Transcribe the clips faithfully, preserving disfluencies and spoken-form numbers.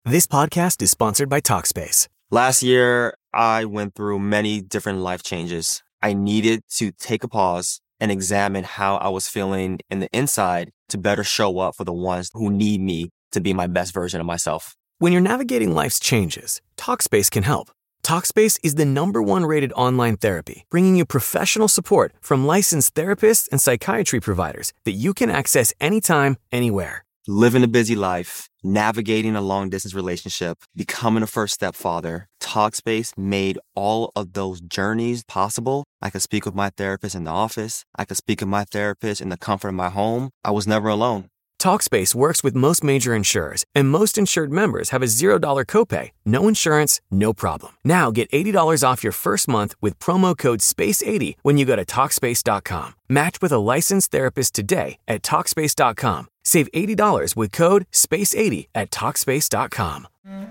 This podcast is sponsored by Talkspace. Last year, I went through many different life changes. I needed to take a pause and examine how I was feeling in the inside to better show up for the ones who need me to be my best version of myself. When you're navigating life's changes, Talkspace can help. Talkspace is the number one rated online therapy, bringing you professional support from licensed therapists and psychiatry providers that you can access anytime, anywhere. Living a busy life, navigating a long-distance relationship, becoming a first-step father, Talkspace made all of those journeys possible. I could speak with my therapist in the office. I could speak with my therapist in the comfort of my home. I was never alone. Talkspace works with most major insurers, and most insured members have a zero dollars copay. No insurance, no problem. Now get eighty dollars off your first month with promo code space eighty when you go to Talkspace dot com. Match with a licensed therapist today at Talkspace dot com. Save eighty dollars with code space eighty at Talkspace dot com.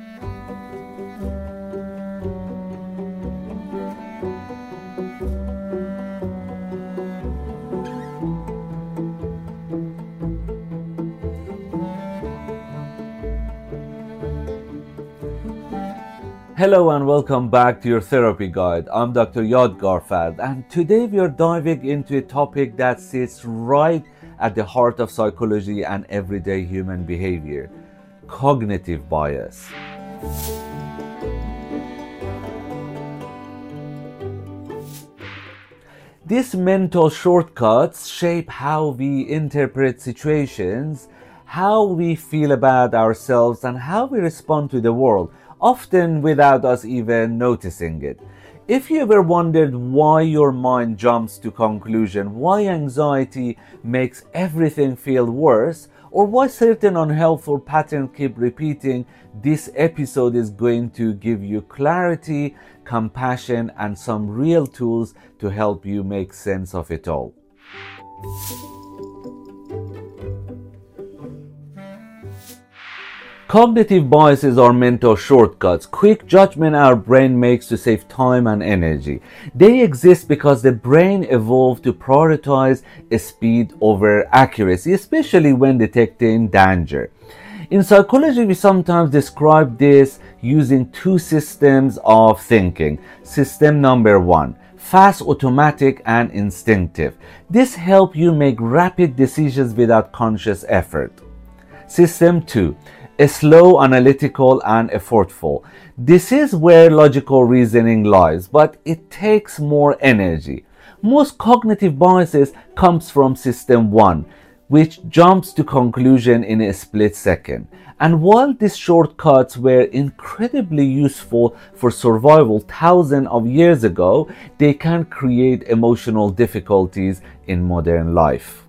Hello and welcome back to your therapy guide. I'm Doctor Yad Garfad, and today we are diving into a topic that sits right at the heart of psychology and everyday human behavior: cognitive bias. These mental shortcuts shape how we interpret situations, how we feel about ourselves, and how we respond to the world, often without us even noticing it. If you ever wondered why your mind jumps to conclusion, why anxiety makes everything feel worse, or why certain unhelpful patterns keep repeating, this episode is going to give you clarity, compassion, and some real tools to help you make sense of it all. Cognitive biases are mental shortcuts, quick judgment our brain makes to save time and energy. They exist because the brain evolved to prioritize speed over accuracy, especially when detecting danger. In psychology, we sometimes describe this using two systems of thinking. System number one: fast, automatic, and instinctive. This helps you make rapid decisions without conscious effort. System two: slow, analytical, and effortful. This is where logical reasoning lies, but it takes more energy. Most cognitive biases comes from system one, which jumps to conclusion in a split second. And while these shortcuts were incredibly useful for survival thousands of years ago, they can create emotional difficulties in modern life.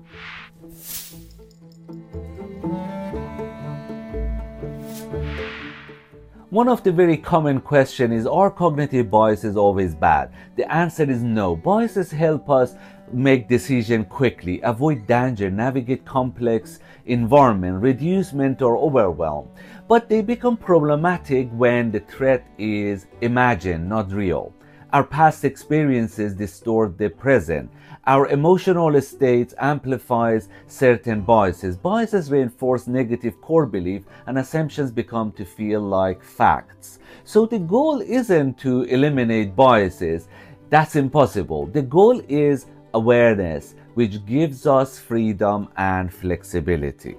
One of the very common questions is, are cognitive biases always bad? The answer is no. Biases help us make decisions quickly, avoid danger, navigate complex environment, reduce mental overwhelm. But they become problematic when the threat is imagined, not real. Our past experiences distort the present. Our emotional states amplifies certain biases. Biases reinforce negative core belief, and assumptions become to feel like facts. So the goal isn't to eliminate biases. That's impossible. The goal is awareness, which gives us freedom and flexibility.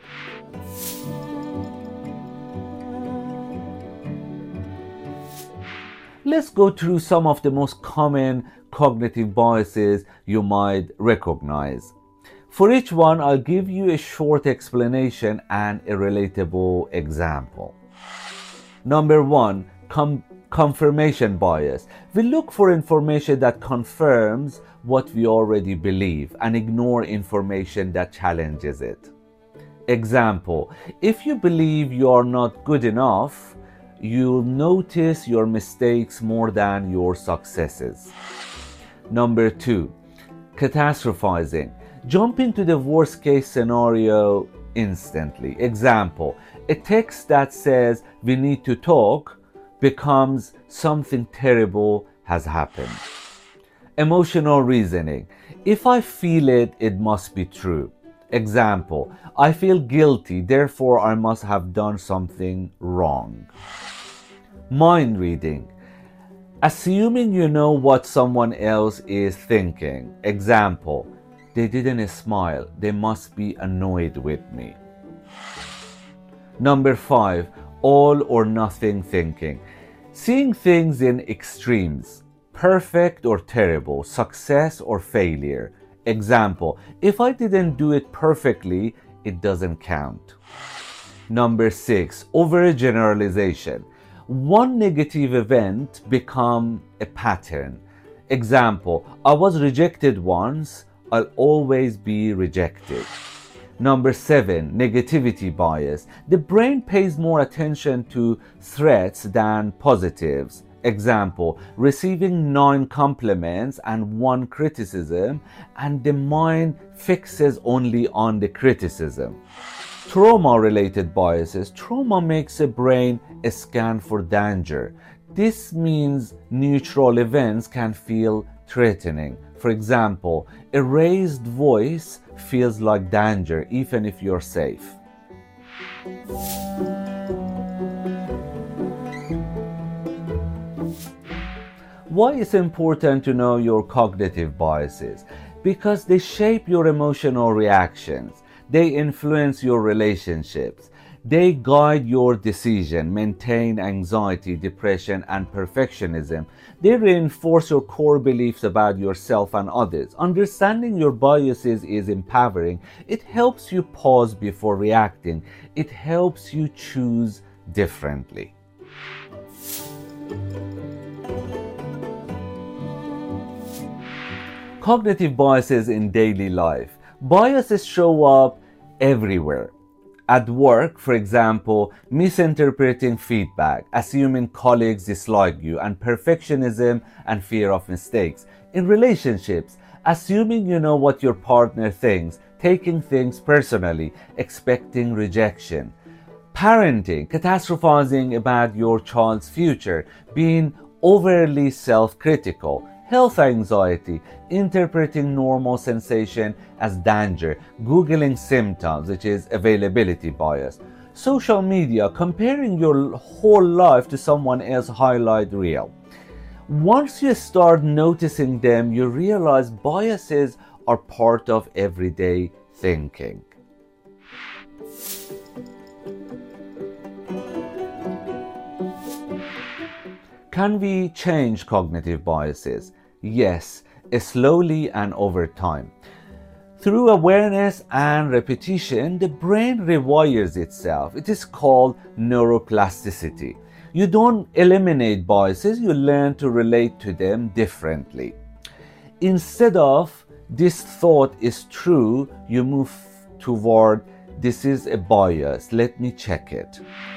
Let's go through some of the most common cognitive biases you might recognize. For each one, I'll give you a short explanation and a relatable example. Number one, com- confirmation bias. We look for information that confirms what we already believe and ignore information that challenges it. Example: if you believe you are not good enough, you'll notice your mistakes more than your successes. Number two, catastrophizing. Jump into the worst case scenario instantly. Example: a text that says we need to talk becomes something terrible has happened. Emotional reasoning. If I feel it, it must be true. Example, I feel guilty, therefore I must have done something wrong. Mind reading. Assuming you know what someone else is thinking. Example, they didn't smile, they must be annoyed with me. Number five, all or nothing thinking. Seeing things in extremes, perfect or terrible, success or failure. Example, if I didn't do it perfectly, it doesn't count. Number six, overgeneralization. One negative event become a pattern. Example, I was rejected once, I'll always be rejected. Number seven, negativity bias. The brain pays more attention to threats than positives. Example, receiving nine compliments and one criticism, and the mind fixes only on the criticism. Trauma-related biases. Trauma makes a brain scan for danger. This means neutral events can feel threatening. For example, a raised voice feels like danger even if you're safe. Why is it important to know your cognitive biases? Because they shape your emotional reactions. They influence your relationships. They guide your decision, maintain anxiety, depression, and perfectionism. They reinforce your core beliefs about yourself and others. Understanding your biases is empowering. It helps you pause before reacting. It helps you choose differently. Cognitive biases in daily life. Biases show up everywhere. At work, for example, misinterpreting feedback, assuming colleagues dislike you, and perfectionism and fear of mistakes. In relationships, assuming you know what your partner thinks, taking things personally, expecting rejection. Parenting, catastrophizing about your child's future, being overly self-critical. Health anxiety, interpreting normal sensation as danger, Googling symptoms, which is availability bias. Social media, comparing your whole life to someone else's highlight reel. Once you start noticing them, you realize biases are part of everyday thinking. Can we change cognitive biases? Yes, slowly and over time. Through awareness and repetition, the brain rewires itself. It is called neuroplasticity. You don't eliminate biases, you learn to relate to them differently. Instead of this thought is true, you move toward this is a bias, let me check it.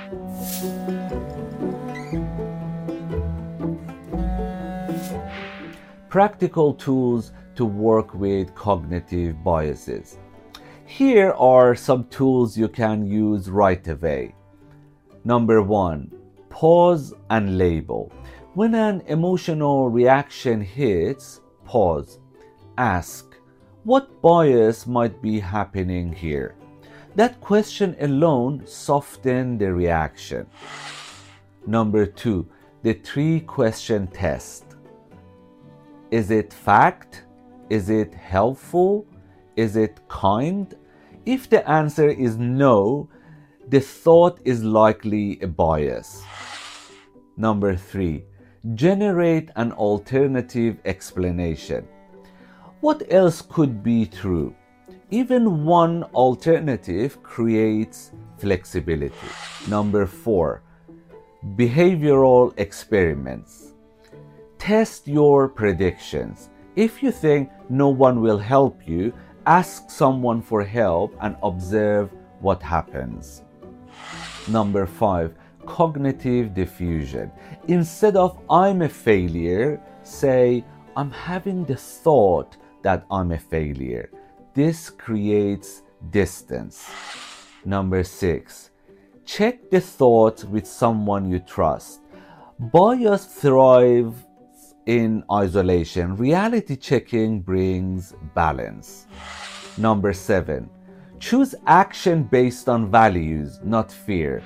Practical tools to work with cognitive biases. Here are some tools you can use right away. Number one, pause and label. When an emotional reaction hits, pause. Ask, what bias might be happening here? That question alone softens the reaction. Number two, the three question test. Is it fact? Is it helpful? Is it kind? If the answer is no, the thought is likely a bias. Number three, generate an alternative explanation. What else could be true? Even one alternative creates flexibility. Number four, behavioral experiments. Test your predictions. If you think no one will help you, ask someone for help and observe what happens. Number five, cognitive diffusion. Instead of I'm a failure, say I'm having the thought that I'm a failure. This creates distance. Number six, check the thought with someone you trust. Bias thrives in isolation. Reality checking brings balance. Number seven, Choose action based on values, not fear.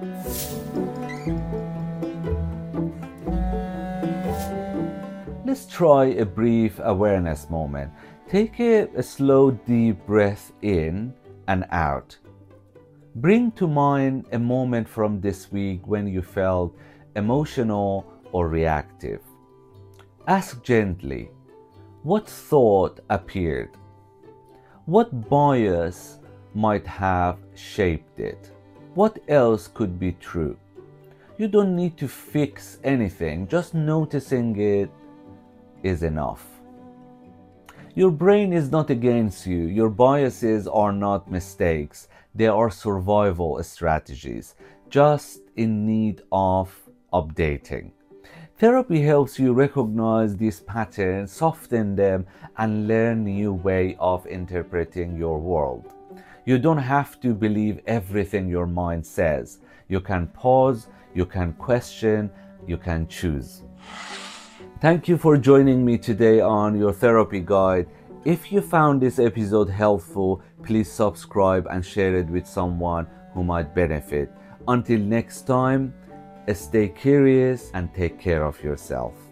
Let's try a brief awareness moment. Take a, a slow, deep breath in and out. Bring to mind a moment from this week when you felt emotional or reactive. Ask gently, what thought appeared? What bias might have shaped it? What else could be true? You don't need to fix anything, just noticing it is enough. Your brain is not against you. Your biases are not mistakes. They are survival strategies, just in need of updating. Therapy helps you recognize these patterns, soften them, and learn new way of interpreting your world. You don't have to believe everything your mind says. You can pause, you can question, you can choose. Thank you for joining me today on your therapy guide. If you found this episode helpful, please subscribe and share it with someone who might benefit. Until next time, stay curious and take care of yourself.